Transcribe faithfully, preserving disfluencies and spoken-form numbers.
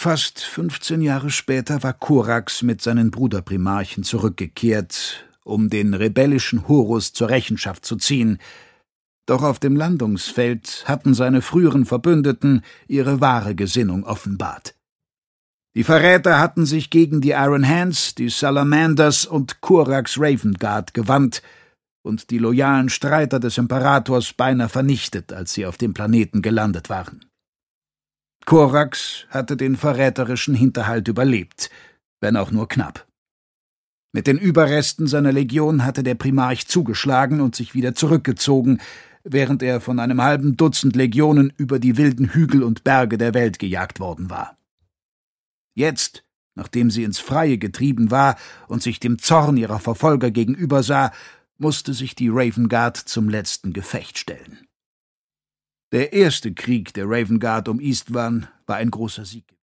Fast fünfzehn Jahre später war Korax mit seinen Bruderprimarchen zurückgekehrt, um den rebellischen Horus zur Rechenschaft zu ziehen. Doch auf dem Landungsfeld hatten seine früheren Verbündeten ihre wahre Gesinnung offenbart. Die Verräter hatten sich gegen die Iron Hands, die Salamanders und Korax Ravengard gewandt und die loyalen Streiter des Imperators beinahe vernichtet, als sie auf dem Planeten gelandet waren. Korax hatte den verräterischen Hinterhalt überlebt, wenn auch nur knapp. Mit den Überresten seiner Legion hatte der Primarch zugeschlagen und sich wieder zurückgezogen, während er von einem halben Dutzend Legionen über die wilden Hügel und Berge der Welt gejagt worden war. Jetzt, nachdem sie ins Freie getrieben war und sich dem Zorn ihrer Verfolger gegenübersah, musste sich die Ravengard zum letzten Gefecht stellen. Der erste Krieg der Ravengard um Istvan war ein großer Sieg.